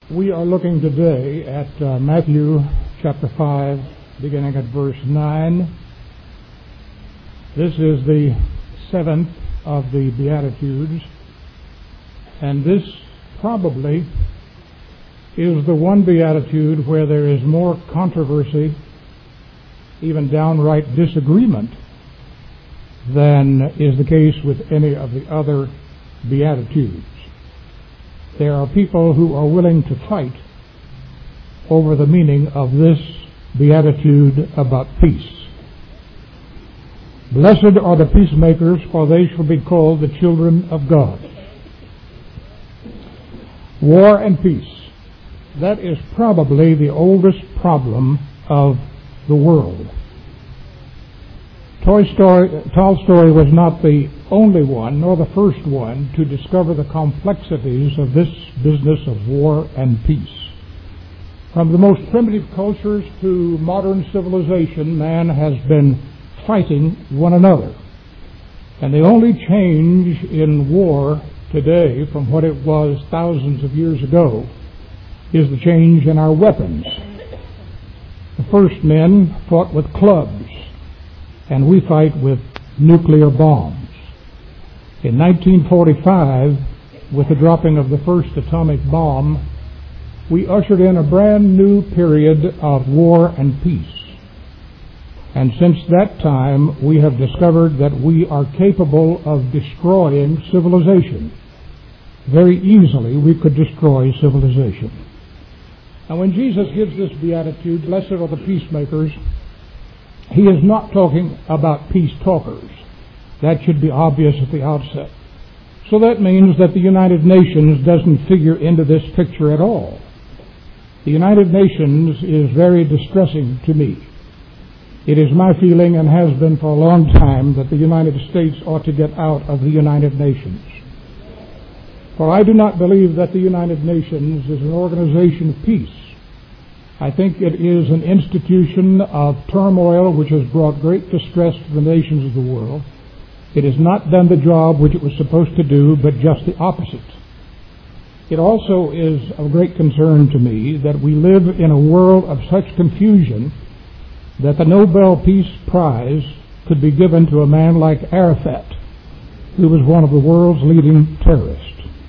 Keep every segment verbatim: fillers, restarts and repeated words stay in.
We are looking today at uh, Matthew chapter five, beginning at verse nine. This is the seventh of the Beatitudes, and this probably is the one Beatitude where there is more controversy, even downright disagreement, than is the case with any of the other Beatitudes. There are people who are willing to fight over the meaning of this beatitude about peace. Blessed are the peacemakers, for they shall be called the children of God. War and peace. That is probably the oldest problem of the world. Tolstoy, Tolstoy was not the only one, nor the first one, to discover the complexities of this business of war and peace. From the most primitive cultures to modern civilization, man has been fighting one another. And the only change in war today from what it was thousands of years ago is the change in our weapons. The first men fought with clubs, and we fight with nuclear bombs. In nineteen forty-five, with the dropping of the first atomic bomb, we ushered in a brand new period of war and peace. And since that time, we have discovered that we are capable of destroying civilization. Very easily, we could destroy civilization. Now, when Jesus gives this beatitude, blessed are the peacemakers, he is not talking about peace talkers. That should be obvious at the outset. So that means that the United Nations doesn't figure into this picture at all. The United Nations is very distressing to me. It is my feeling, and has been for a long time, that the United States ought to get out of the United Nations. For I do not believe that the United Nations is an organization of peace. I think it is an institution of turmoil which has brought great distress to the nations of the world. It has not done the job which it was supposed to do, but just the opposite. It also is of great concern to me that we live in a world of such confusion that the Nobel Peace Prize could be given to a man like Arafat, who was one of the world's leading terrorists.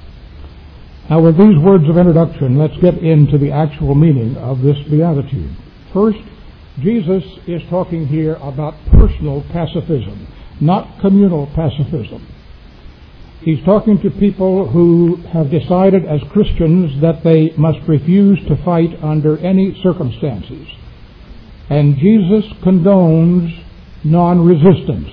Now, with these words of introduction, let's get into the actual meaning of this beatitude. First, Jesus is talking here about personal pacifism, not communal pacifism. He's talking to people who have decided as Christians that they must refuse to fight under any circumstances. And Jesus condones non-resistance.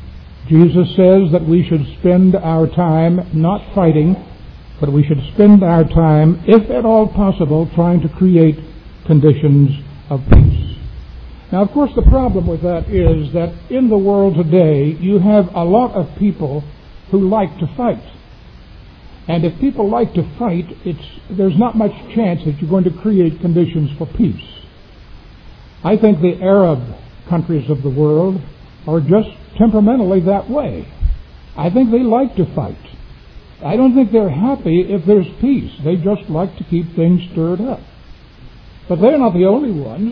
Jesus says that we should spend our time not fighting, but we should spend our time, if at all possible, trying to create conditions of peace. Now, of course, the problem with that is that in the world today, you have a lot of people who like to fight. And if people like to fight, it's, there's not much chance that you're going to create conditions for peace. I think the Arab countries of the world are just temperamentally that way. I think they like to fight. I don't think they're happy if there's peace. They just like to keep things stirred up. But they're not the only ones.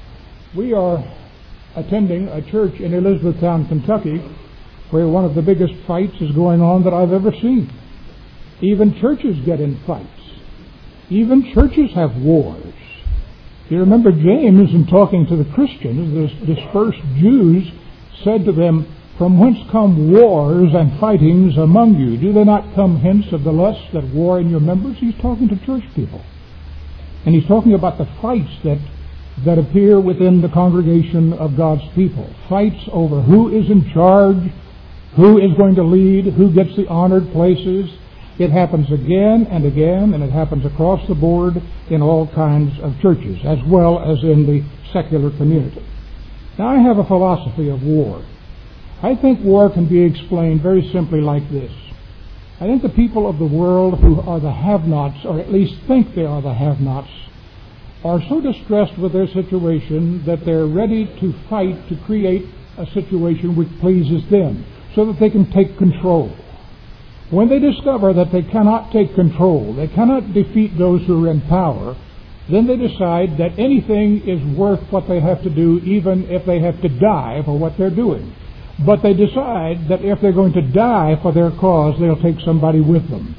We are attending a church in Elizabethtown, Kentucky, where one of the biggest fights is going on that I've ever seen. Even churches get in fights. Even churches have wars. You remember James, in talking to the Christians, the dispersed Jews, said to them, "From whence come wars and fightings among you? Do they not come hence of the lusts that war in your members?" He's talking to church people. And he's talking about the fights that, that appear within the congregation of God's people. Fights over who is in charge, who is going to lead, who gets the honored places. It happens again and again, and it happens across the board in all kinds of churches, as well as in the secular community. Now, I have a philosophy of war. I think war can be explained very simply like this. I think the people of the world who are the have-nots, or at least think they are the have-nots, are so distressed with their situation that they're ready to fight to create a situation which pleases them, so that they can take control. When they discover that they cannot take control, they cannot defeat those who are in power, then they decide that anything is worth what they have to do, even if they have to die for what they're doing. But they decide that if they're going to die for their cause, they'll take somebody with them.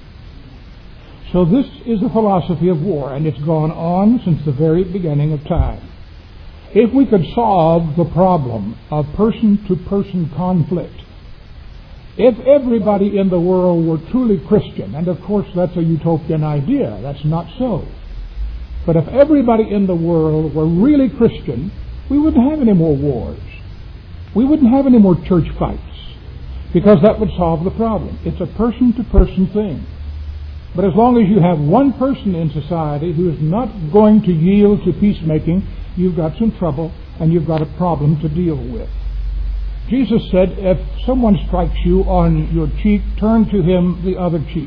So this is the philosophy of war, and it's gone on since the very beginning of time. If we could solve the problem of person-to-person conflict, if everybody in the world were truly Christian, and of course that's a utopian idea, that's not so. But if everybody in the world were really Christian, we wouldn't have any more wars. We wouldn't have any more church fights, because that would solve the problem. It's a person-to-person thing. But as long as you have one person in society who is not going to yield to peacemaking, you've got some trouble and you've got a problem to deal with. Jesus said, if someone strikes you on your cheek, turn to him the other cheek.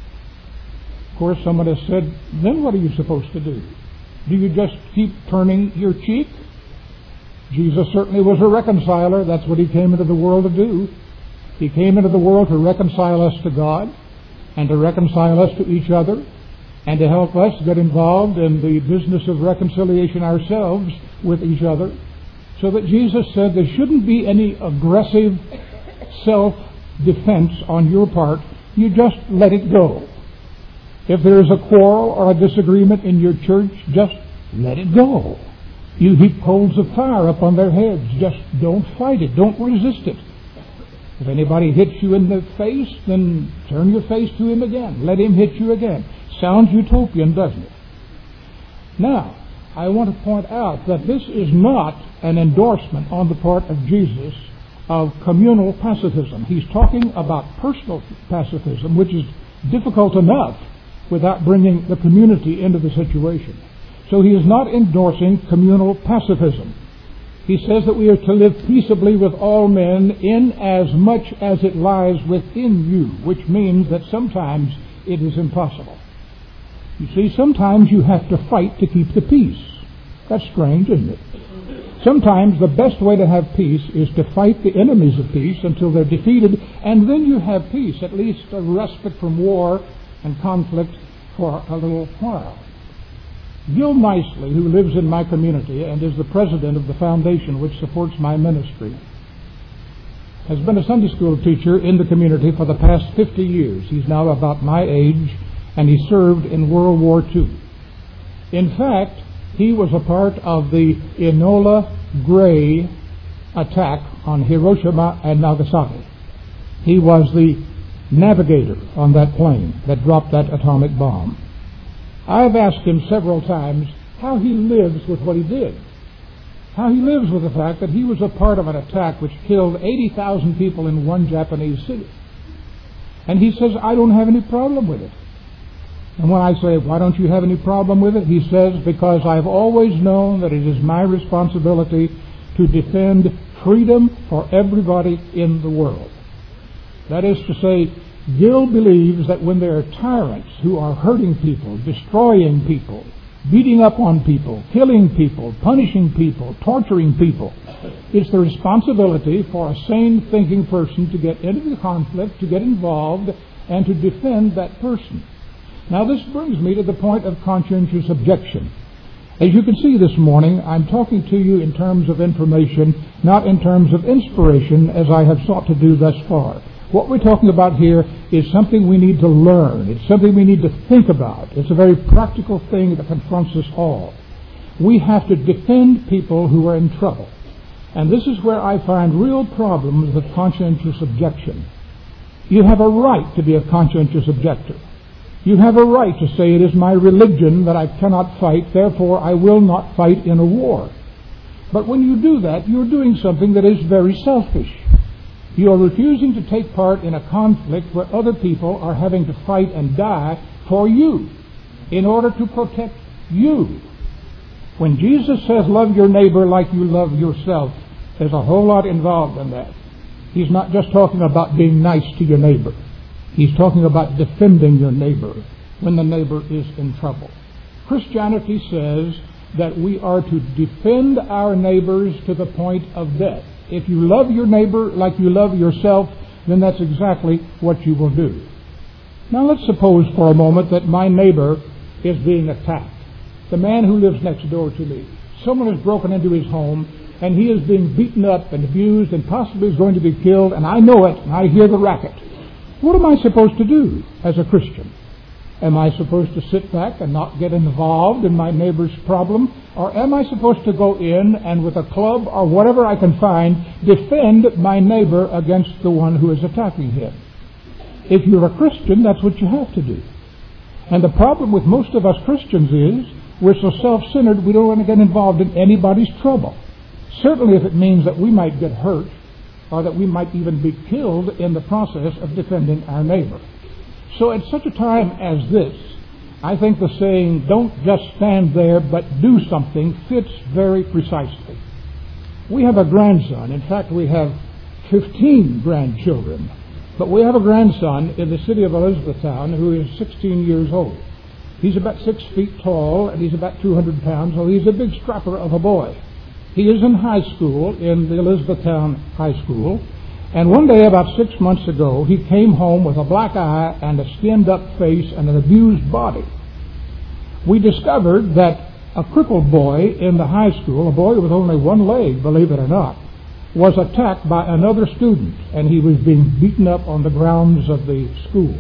Of course, someone has said, then what are you supposed to do? Do you just keep turning your cheek? Jesus certainly was a reconciler. That's what he came into the world to do. He came into the world to reconcile us to God and to reconcile us to each other and to help us get involved in the business of reconciliation ourselves with each other. So that Jesus said there shouldn't be any aggressive self-defense on your part. You just let it go. If there is a quarrel or a disagreement in your church, just let it go. You heap coals of fire upon their heads. Just don't fight it. Don't resist it. If anybody hits you in the face, then turn your face to him again. Let him hit you again. Sounds utopian, doesn't it? Now, I want to point out that this is not an endorsement on the part of Jesus of communal pacifism. He's talking about personal pacifism, which is difficult enough without bringing the community into the situation. So he is not endorsing communal pacifism. He says that we are to live peaceably with all men in as much as it lies within you, which means that sometimes it is impossible. You see, sometimes you have to fight to keep the peace. That's strange, isn't it? Sometimes the best way to have peace is to fight the enemies of peace until they're defeated, and then you have peace, at least a respite from war and conflict for a little while. Gil Nicely, who lives in my community and is the president of the foundation which supports my ministry, has been a Sunday school teacher in the community for the past fifty years. He's now about my age, and he served in World War Two. In fact, he was a part of the Enola Gray attack on Hiroshima and Nagasaki. He was the navigator on that plane that dropped that atomic bomb. I've asked him several times how he lives with what he did. How he lives with the fact that he was a part of an attack which killed eighty thousand people in one Japanese city. And he says, I don't have any problem with it. And when I say, why don't you have any problem with it? He says, because I've always known that it is my responsibility to defend freedom for everybody in the world. That is to say, Gil believes that when there are tyrants who are hurting people, destroying people, beating up on people, killing people, punishing people, torturing people, it's the responsibility for a sane thinking person to get into the conflict, to get involved, and to defend that person. Now this brings me to the point of conscientious objection. As you can see this morning, I'm talking to you in terms of information, not in terms of inspiration, as I have sought to do thus far. What we're talking about here is something we need to learn. It's something we need to think about. It's a very practical thing that confronts us all. We have to defend people who are in trouble. And this is where I find real problems with conscientious objection. You have a right to be a conscientious objector. You have a right to say, it is my religion that I cannot fight, therefore I will not fight in a war. But when you do that, you're doing something that is very selfish. You are refusing to take part in a conflict where other people are having to fight and die for you in order to protect you. When Jesus says, love your neighbor like you love yourself, there's a whole lot involved in that. He's not just talking about being nice to your neighbor. He's talking about defending your neighbor when the neighbor is in trouble. Christianity says that we are to defend our neighbors to the point of death. If you love your neighbor like you love yourself, then that's exactly what you will do. Now let's suppose for a moment that my neighbor is being attacked. The man who lives next door to me. Someone has broken into his home, and he is being beaten up and abused and possibly is going to be killed, and I know it, and I hear the racket. What am I supposed to do as a Christian? Am I supposed to sit back and not get involved in my neighbor's problem? Or am I supposed to go in and with a club or whatever I can find, defend my neighbor against the one who is attacking him? If you're a Christian, that's what you have to do. And the problem with most of us Christians is we're so self-centered we don't want to get involved in anybody's trouble. Certainly if it means that we might get hurt or that we might even be killed in the process of defending our neighbor. So at such a time as this, I think the saying, don't just stand there but do something, fits very precisely. We have a grandson. In fact, we have fifteen grandchildren. But we have a grandson in the city of Elizabethtown who is sixteen years old. He's about six feet tall and he's about two hundred pounds, so he's a big strapper of a boy. He is in high school, in the Elizabethtown High School, and one day about six months ago, he came home with a black eye and a skinned-up face and an abused body. We discovered that a crippled boy in the high school, a boy with only one leg, believe it or not, was attacked by another student, and he was being beaten up on the grounds of the school.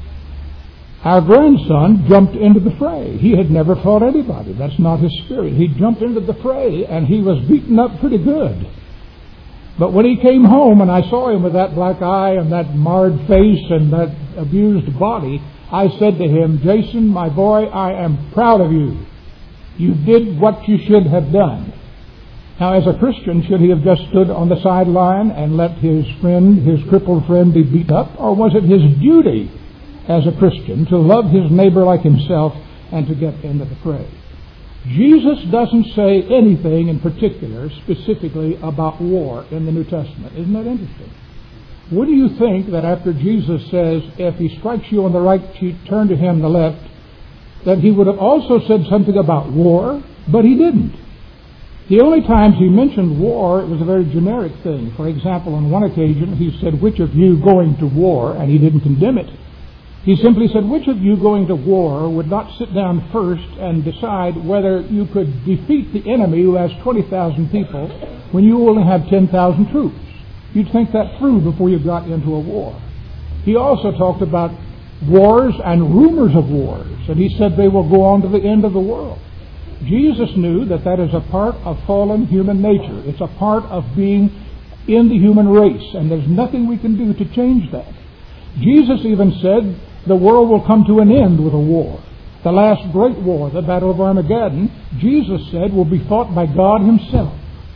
Our grandson jumped into the fray. He had never fought anybody. That's not his spirit. He jumped into the fray, and he was beaten up pretty good. But when he came home and I saw him with that black eye and that marred face and that abused body, I said to him, Jason, my boy, I am proud of you. You did what you should have done. Now, as a Christian, should he have just stood on the sideline and let his friend, his crippled friend, be beaten up? Or was it his duty as a Christian to love his neighbor like himself and to get into the fray? Jesus doesn't say anything in particular specifically about war in the New Testament. Isn't that interesting? Would you think that after Jesus says, if he strikes you on the right cheek, turn to him the left, that he would have also said something about war? But he didn't. The only times he mentioned war, it was a very generic thing. For example, on one occasion he said, which of you going to war? And he didn't condemn it. He simply said, which of you going to war would not sit down first and decide whether you could defeat the enemy who has twenty thousand people when you only have ten thousand troops? You'd think that through before you got into a war. He also talked about wars and rumors of wars, and he said they will go on to the end of the world. Jesus knew that that is a part of fallen human nature. It's a part of being in the human race, and there's nothing we can do to change that. Jesus even said the world will come to an end with a war. The last great war, the Battle of Armageddon, Jesus said will be fought by God himself.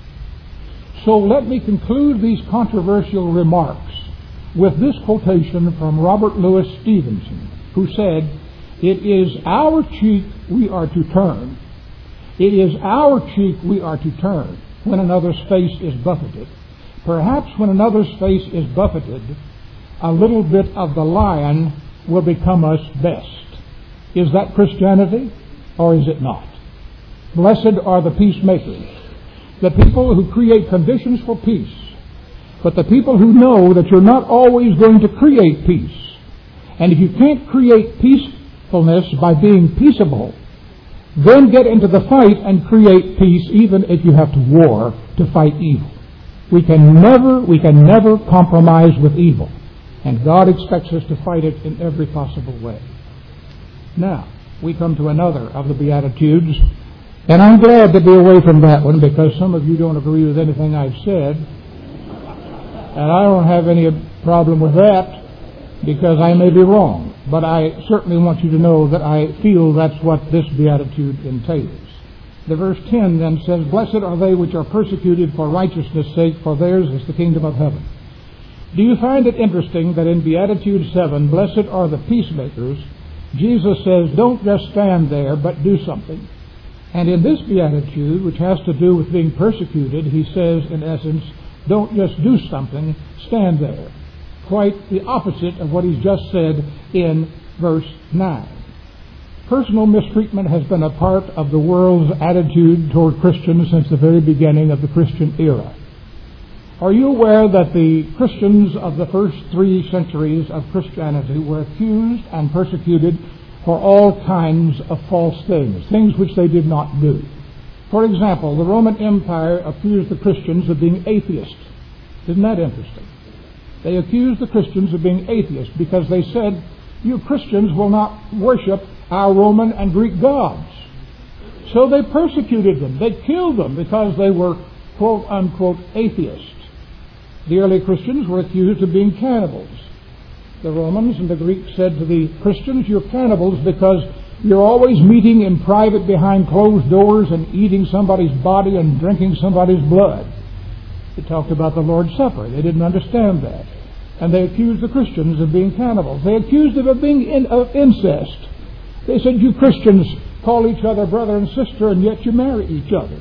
So let me conclude these controversial remarks with this quotation from Robert Louis Stevenson, who said, it is our cheek we are to turn. It is our cheek we are to turn when another's face is buffeted. Perhaps when another's face is buffeted, a little bit of the lion will become us best. Is that Christianity, or is it not? Blessed are the peacemakers, the people who create conditions for peace, but the people who know that you're not always going to create peace. And if you can't create peacefulness by being peaceable, then get into the fight and create peace, even if you have to war to fight evil. We can never, we can never compromise with evil. And God expects us to fight it in every possible way. Now, we come to another of the Beatitudes, and I'm glad to be away from that one because some of you don't agree with anything I've said, and I don't have any problem with that because I may be wrong. But I certainly want you to know that I feel that's what this Beatitude entails. The verse ten then says, blessed are they which are persecuted for righteousness' sake, for theirs is the kingdom of heaven. Do you find it interesting that in Beatitude seven, blessed are the peacemakers, Jesus says, don't just stand there, but do something. And in this Beatitude, which has to do with being persecuted, he says, in essence, don't just do something, stand there. Quite the opposite of what he's just said in verse nine. Personal mistreatment has been a part of the world's attitude toward Christians since the very beginning of the Christian era. Are you aware that the Christians of the first three centuries of Christianity were accused and persecuted for all kinds of false things, things which they did not do? For example, the Roman Empire accused the Christians of being atheists. Isn't that interesting? They accused the Christians of being atheists because they said, you Christians will not worship our Roman and Greek gods. So they persecuted them. They killed them because they were quote-unquote atheists. The early Christians were accused of being cannibals. The Romans and the Greeks said to the Christians, you're cannibals because you're always meeting in private behind closed doors and eating somebody's body and drinking somebody's blood. They talked about the Lord's Supper. They didn't understand that. And they accused the Christians of being cannibals. They accused them of being in, of incest. They said, you Christians call each other brother and sister, and yet you marry each other.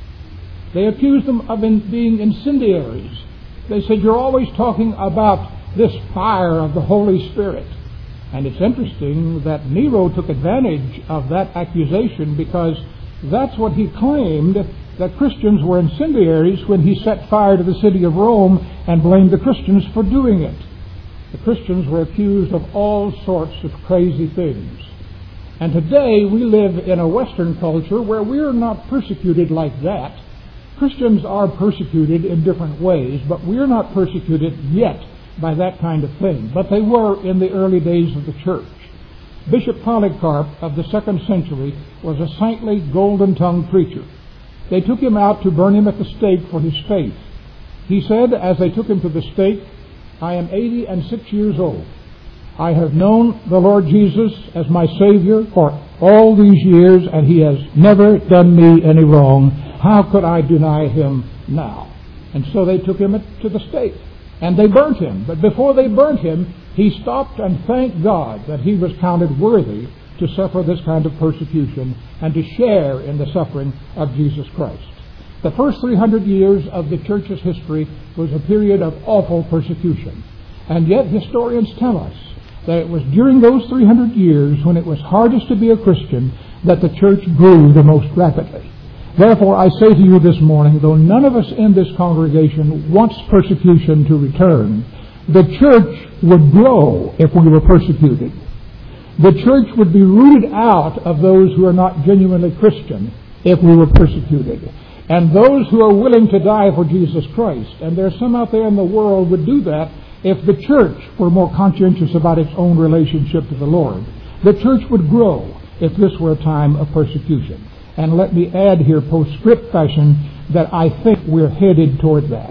They accused them of in, being incendiaries. They said, you're always talking about this fire of the Holy Spirit. And it's interesting that Nero took advantage of that accusation because that's what he claimed, that Christians were incendiaries when he set fire to the city of Rome and blamed the Christians for doing it. The Christians were accused of all sorts of crazy things. And today we live in a Western culture where we're not persecuted like that. Christians are persecuted in different ways, but we're not persecuted yet by that kind of thing. But they were in the early days of the church. Bishop Polycarp of the second century was a saintly, golden-tongued preacher. They took him out to burn him at the stake for his faith. He said, as they took him to the stake, I am eighty and six years old. I have known the Lord Jesus as my Savior for all these years, and He has never done me any wrong. How could I deny Him now? And so they took him to the stake, and they burnt him. But before they burnt him, he stopped and thanked God that he was counted worthy to suffer this kind of persecution and to share in the suffering of Jesus Christ. The first three hundred years of the church's history was a period of awful persecution. And yet historians tell us that it was during those three hundred years when it was hardest to be a Christian that the church grew the most rapidly. Therefore, I say to you this morning, though none of us in this congregation wants persecution to return, the church would grow if we were persecuted. The church would be rooted out of those who are not genuinely Christian if we were persecuted. And those who are willing to die for Jesus Christ, and there's some out there in the world would do that if the church were more conscientious about its own relationship to the Lord. The church would grow if this were a time of persecution. And let me add here, postscript fashion, that I think we're headed toward that.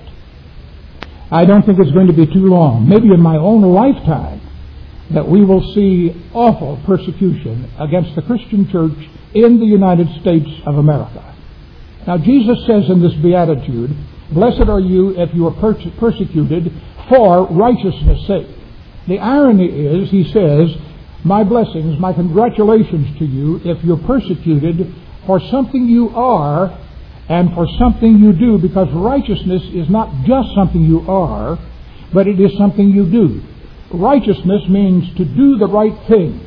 I don't think it's going to be too long, maybe in my own lifetime, that we will see awful persecution against the Christian church in the United States of America. Now, Jesus says in this beatitude, blessed are you if you are perse- persecuted for righteousness' sake. The irony is, he says, my blessings, my congratulations to you if you're persecuted for something you are and for something you do, because righteousness is not just something you are, but it is something you do. Righteousness means to do the right thing.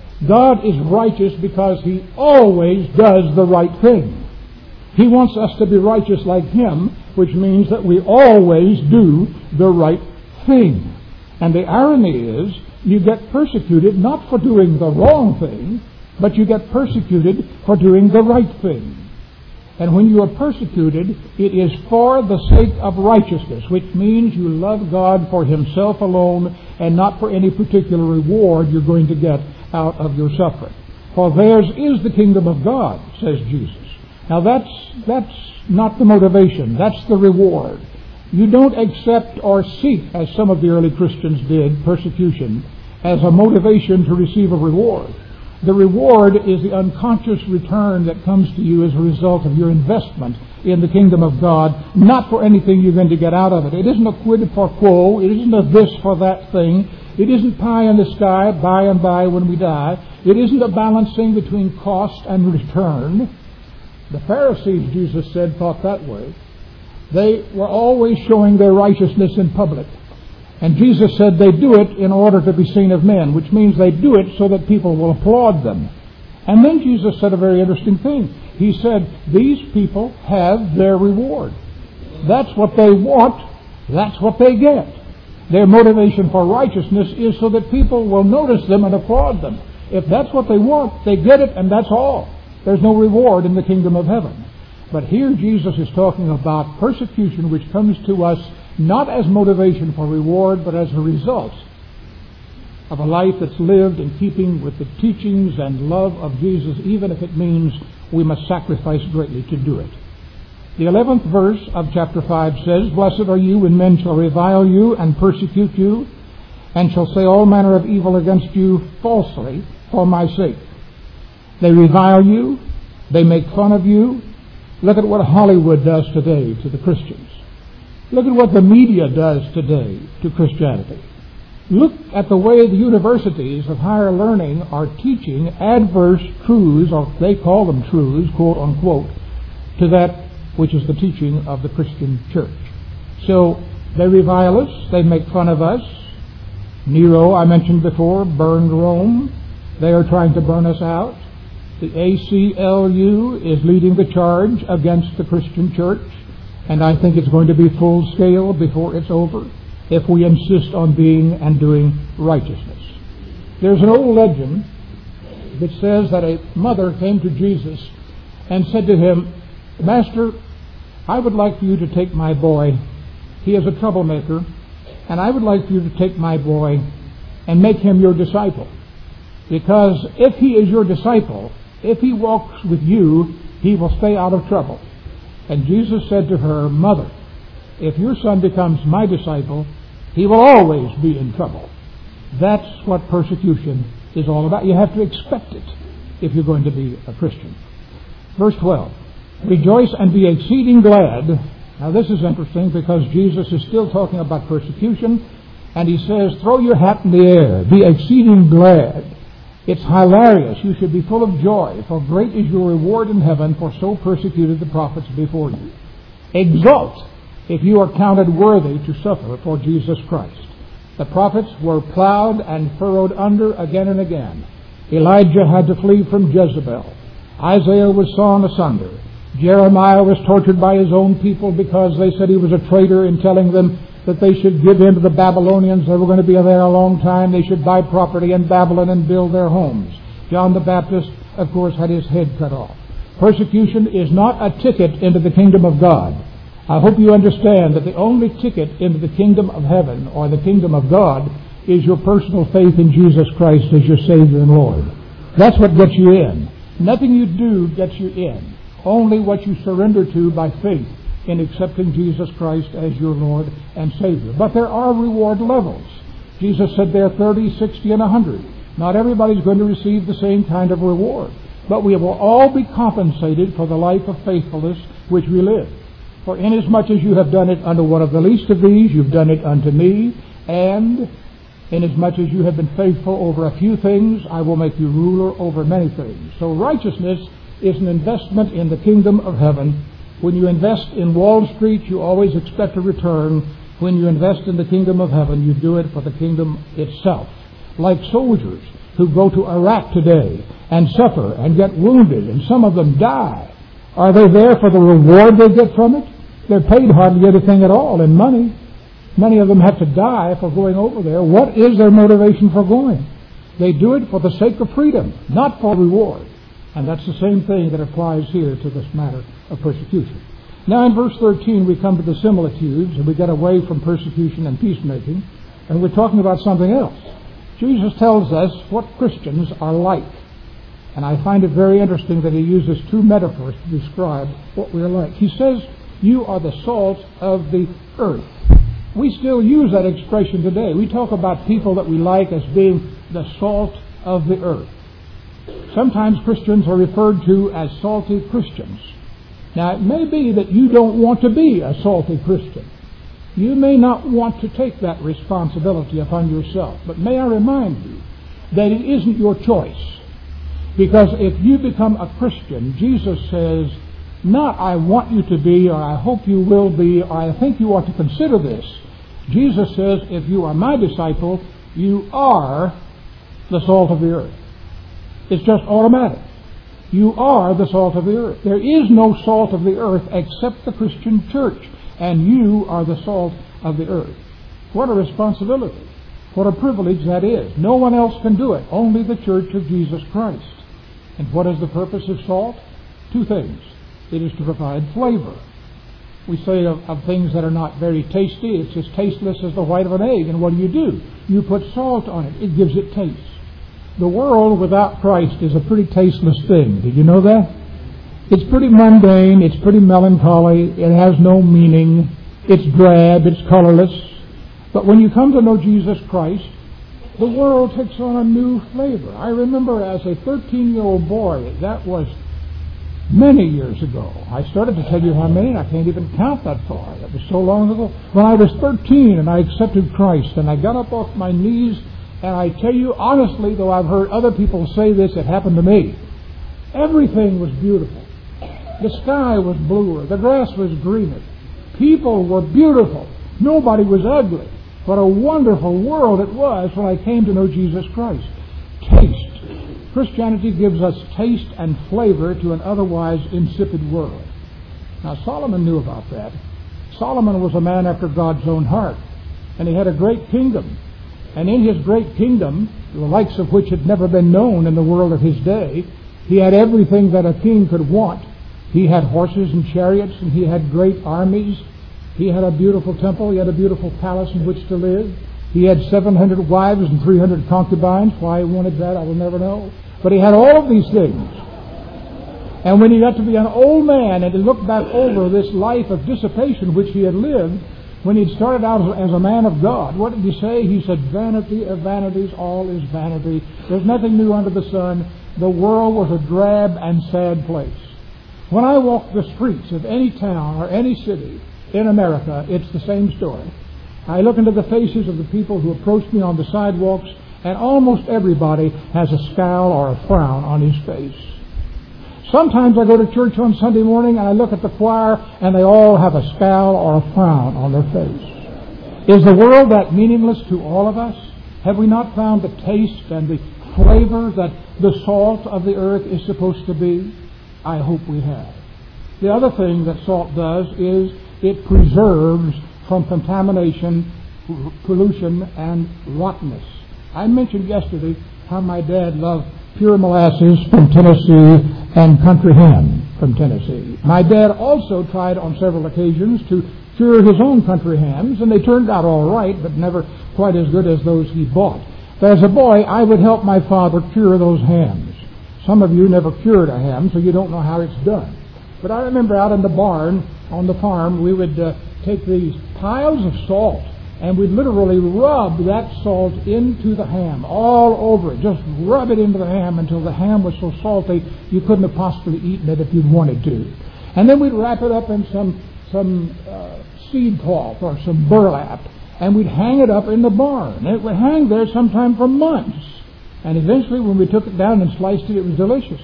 God is righteous because He always does the right thing. He wants us to be righteous like Him, which means that we always do the right thing. And the irony is, you get persecuted not for doing the wrong thing, but you get persecuted for doing the right thing. And when you are persecuted, it is for the sake of righteousness, which means you love God for Himself alone and not for any particular reward you're going to get out of your suffering. For theirs is the kingdom of God, says Jesus. Now that's, that's not the motivation, that's the reward. You don't accept or seek, as some of the early Christians did, persecution as a motivation to receive a reward. The reward is the unconscious return that comes to you as a result of your investment in the kingdom of God, not for anything you're going to get out of it. It isn't a quid pro quo. It isn't a this for that thing. It isn't pie in the sky, by and by when we die. It isn't a balancing between cost and return. The Pharisees, Jesus said, thought that way. They were always showing their righteousness in public. And Jesus said they do it in order to be seen of men, which means they do it so that people will applaud them. And then Jesus said a very interesting thing. He said, these people have their reward. That's what they want, That's what they get. Their motivation for righteousness is so that people will notice them and applaud them. If that's what they want, they get it, and that's all. There's no reward in the kingdom of heaven. But here Jesus is talking about persecution which comes to us not as motivation for reward, but as a result of a life that's lived in keeping with the teachings and love of Jesus, even if it means we must sacrifice greatly to do it. The eleventh verse of chapter five says, "Blessed are you when men shall revile you and persecute you, and shall say all manner of evil against you falsely for my sake." They revile you. They make fun of you. Look at what Hollywood does today to the Christians. Look at what the media does today to Christianity. Look at the way the universities of higher learning are teaching adverse truths, or they call them truths, quote unquote, to that which is the teaching of the Christian church. So they revile us, they make fun of us. Nero, I mentioned before, burned Rome. They are trying to burn us out. The A C L U is leading the charge against the Christian church, and I think it's going to be full scale before it's over if we insist on being and doing righteousness. There's an old legend that says that a mother came to Jesus and said to him, "Master, I would like for you to take my boy. He is a troublemaker, and I would like for you to take my boy and make him your disciple. Because if he is your disciple, if he walks with you, he will stay out of trouble." And Jesus said to her, "Mother, if your son becomes my disciple, he will always be in trouble." That's what persecution is all about. You have to expect it if you're going to be a Christian. Verse twelve, "Rejoice and be exceeding glad." Now this is interesting because Jesus is still talking about persecution, and he says, throw your hat in the air, be exceeding glad. It's hilarious. You should be full of joy, for great is your reward in heaven, for so persecuted the prophets before you. Exult if you are counted worthy to suffer for Jesus Christ. The prophets were plowed and furrowed under again and again. Elijah had to flee from Jezebel. Isaiah was sawn asunder. Jeremiah was tortured by his own people because they said he was a traitor in telling them that they should give in to the Babylonians. They were going to be there a long time. They should buy property in Babylon and build their homes. John the Baptist, of course, had his head cut off. Persecution is not a ticket into the kingdom of God. I hope you understand that the only ticket into the kingdom of heaven or the kingdom of God is your personal faith in Jesus Christ as your Savior and Lord. That's what gets you in. Nothing you do gets you in. Only what you surrender to by faith in accepting Jesus Christ as your Lord and Savior. But there are reward levels. Jesus said there thirty, sixty, and a hundred. Not everybody's going to receive the same kind of reward. But we will all be compensated for the life of faithfulness which we live. For inasmuch as you have done it unto one of the least of these, you've done it unto me. And inasmuch as you have been faithful over a few things, I will make you ruler over many things. So righteousness is an investment in the kingdom of heaven. When you invest in Wall Street, you always expect a return. When you invest in the kingdom of heaven, you do it for the kingdom itself. Like soldiers who go to Iraq today and suffer and get wounded, and some of them die. Are they there for the reward they get from it? They're paid hardly anything at all in money. Many of them have to die for going over there. What is their motivation for going? They do it for the sake of freedom, not for reward. And that's the same thing that applies here to this matter of persecution. Now in verse thirteen we come to the similitudes, and we get away from persecution and peacemaking, and we're talking about something else. Jesus tells us what Christians are like. And I find it very interesting that he uses two metaphors to describe what we're like. He says, you are the salt of the earth. We still use that expression today. We talk about people that we like as being the salt of the earth. Sometimes Christians are referred to as salty Christians. Now, it may be that you don't want to be a salty Christian. You may not want to take that responsibility upon yourself. But may I remind you that it isn't your choice. Because if you become a Christian, Jesus says, not I want you to be, or I hope you will be, or I think you ought to consider this. Jesus says, if you are my disciple, you are the salt of the earth. It's just automatic. You are the salt of the earth. There is no salt of the earth except the Christian church, and you are the salt of the earth. What a responsibility. What a privilege that is. No one else can do it. Only the Church of Jesus Christ. And what is the purpose of salt? Two things. It is to provide flavor. We say of, of things that are not very tasty, it's as tasteless as the white of an egg. And what do you do? You put salt on it. It gives it taste. The world without Christ is a pretty tasteless thing. Did you know that? It's pretty mundane. It's pretty melancholy. It has no meaning. It's drab. It's colorless. But when you come to know Jesus Christ, the world takes on a new flavor. I remember as a thirteen-year-old boy, that was many years ago. I started to tell you how many, and I can't even count that far. That was so long ago. When I was thirteen and I accepted Christ, and I got up off my knees, and I tell you honestly, though I've heard other people say this, it happened to me. Everything was beautiful. The sky was bluer. The grass was greener. People were beautiful. Nobody was ugly. What a wonderful world it was when I came to know Jesus Christ. Taste. Christianity gives us taste and flavor to an otherwise insipid world. Now, Solomon knew about that. Solomon was a man after God's own heart, and he had a great kingdom. And in his great kingdom, the likes of which had never been known in the world of his day, he had everything that a king could want. He had horses and chariots, and he had great armies. He had a beautiful temple. He had a beautiful palace in which to live. He had seven hundred wives and three hundred concubines. Why he wanted that, I will never know. But he had all of these things. And when he got to be an old man and he looked back over this life of dissipation which he had lived, when he'd started out as a man of God, what did he say? He said, vanity of vanities, all is vanity. There's nothing new under the sun. The world was a drab and sad place. When I walk the streets of any town or any city in America, it's the same story. I look into the faces of the people who approach me on the sidewalks, and almost everybody has a scowl or a frown on his face. Sometimes I go to church on Sunday morning and I look at the choir and they all have a scowl or a frown on their face. Is the world that meaningless to all of us? Have we not found the taste and the flavor that the salt of the earth is supposed to be? I hope we have. The other thing that salt does is it preserves from contamination, pollution, and rottenness. I mentioned yesterday how my dad loved pure molasses from Tennessee and country ham from Tennessee. My dad also tried on several occasions to cure his own country hams, and they turned out all right, but never quite as good as those he bought. But as a boy, I would help my father cure those hams. Some of you never cured a ham, so you don't know how it's done. But I remember out in the barn on the farm, we would uh, take these piles of salt, and we'd literally rub that salt into the ham, all over it. Just rub it into the ham until the ham was so salty you couldn't have possibly eaten it if you'd wanted to. And then we'd wrap it up in some some uh, seed cloth or some burlap, and we'd hang it up in the barn. And it would hang there sometime for months. And eventually when we took it down and sliced it, it was delicious.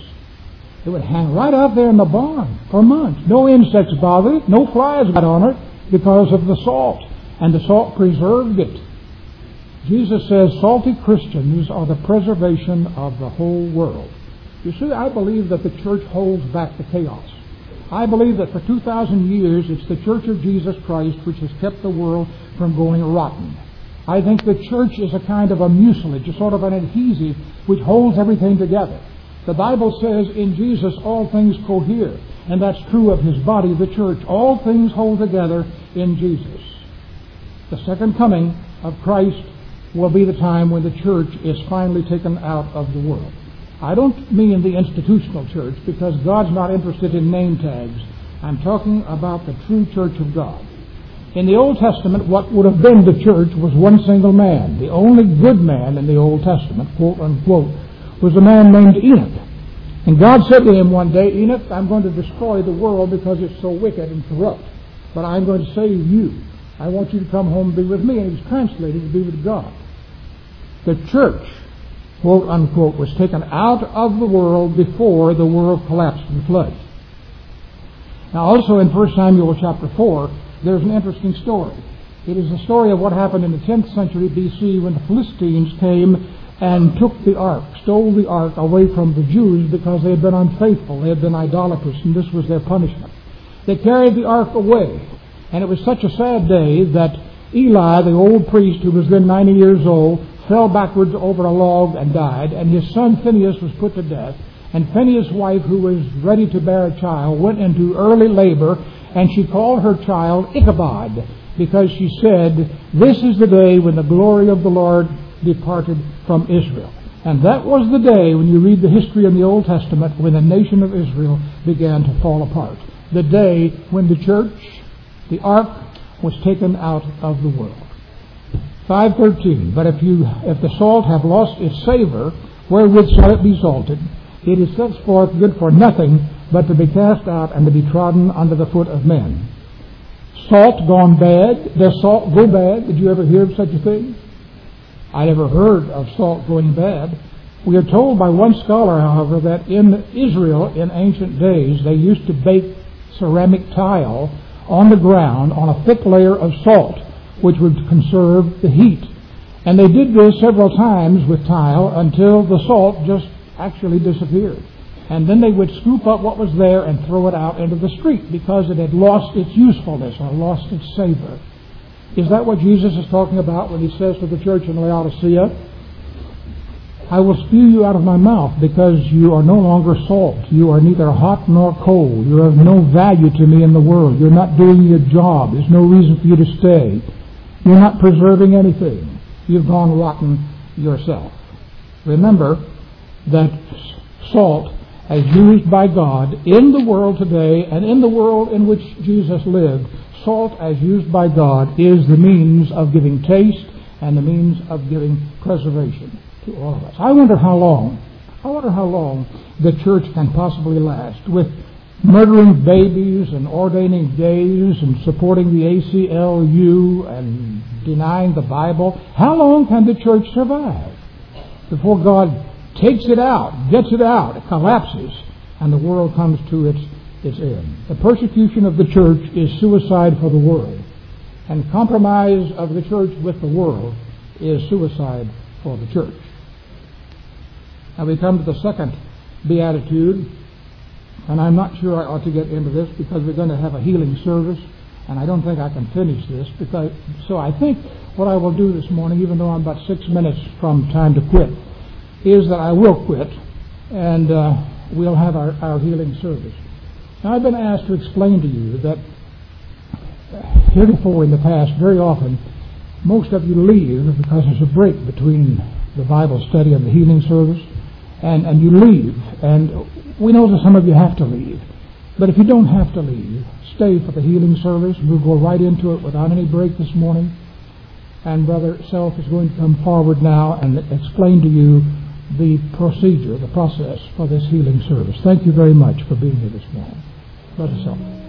It would hang right out there in the barn for months. No insects bothered it, no flies got on it because of the salt. And the salt preserved it. Jesus says salty Christians are the preservation of the whole world. You see, I believe that the church holds back the chaos. I believe that for two thousand years it's the Church of Jesus Christ which has kept the world from going rotten. I think the church is a kind of a mucilage, a sort of an adhesive which holds everything together. The Bible says in Jesus all things cohere, and that's true of His body, the church. All things hold together in Jesus. The second coming of Christ will be the time when the church is finally taken out of the world. I don't mean the institutional church, because God's not interested in name tags. I'm talking about the true church of God. In the Old Testament, what would have been the church was one single man. The only good man in the Old Testament, quote unquote, was a man named Enoch. And God said to him one day, Enoch, I'm going to destroy the world because it's so wicked and corrupt. But I'm going to save you. I want you to come home and be with me. And he was translated to be with God. The church, quote unquote, was taken out of the world before the world collapsed in flood. Now also in First Samuel chapter four, there's an interesting story. It is the story of what happened in the tenth century B C when the Philistines came and took the ark, stole the ark away from the Jews because they had been unfaithful, they had been idolatrous, and this was their punishment. They carried the ark away, and it was such a sad day that Eli, the old priest who was then ninety years old, fell backwards over a log and died, and his son Phinehas was put to death. And Phinehas' wife, who was ready to bear a child, went into early labor, and she called her child Ichabod, because she said, "This is the day when the glory of the Lord departed from Israel." And that was the day, when you read the history in the Old Testament, when the nation of Israel began to fall apart. The day when the church, the ark, was taken out of the world. five thirteen, but if you if the salt have lost its savor, wherewith shall it be salted? It is thenceforth good for nothing, but to be cast out and to be trodden under the foot of men. Salt gone bad. Does salt go bad? Did you ever hear of such a thing? I never heard of salt going bad. We are told by one scholar, however, that in Israel in ancient days they used to bake ceramic tile on the ground on a thick layer of salt, which would conserve the heat. And they did this several times with tile until the salt just actually disappeared. And then they would scoop up what was there and throw it out into the street because it had lost its usefulness or lost its savor. Is that what Jesus is talking about when he says to the church in Laodicea, "I will spew you out of my mouth because you are no longer salt. You are neither hot nor cold. You are of no value to me in the world. You're not doing your job. There's no reason for you to stay. You're not preserving anything. You've gone rotten yourself." Remember that salt, as used by God in the world today and in the world in which Jesus lived, salt as used by God is the means of giving taste and the means of giving preservation to all of us. I wonder how long, I wonder how long the church can possibly last with murdering babies and ordaining gays and supporting the A C L U and denying the Bible. How long can the church survive before God takes it out, gets it out, it collapses, and the world comes to its its end? The persecution of the church is suicide for the world, and compromise of the church with the world is suicide for the church. Now we come to the second beatitude, and I'm not sure I ought to get into this because we're going to have a healing service, and I don't think I can finish this. Because so I think what I will do this morning, even though I'm about six minutes from time to quit, is that I will quit, and uh, we'll have our, our healing service. Now, I've been asked to explain to you that heretofore in the past, very often, most of you leave because there's a break between the Bible study and the healing service, and, and you leave. And we know that some of you have to leave. But if you don't have to leave, stay for the healing service. We'll go right into it without any break this morning. And Brother Self is going to come forward now and explain to you the procedure, the process for this healing service. Thank you very much for being here this morning. Brother Self.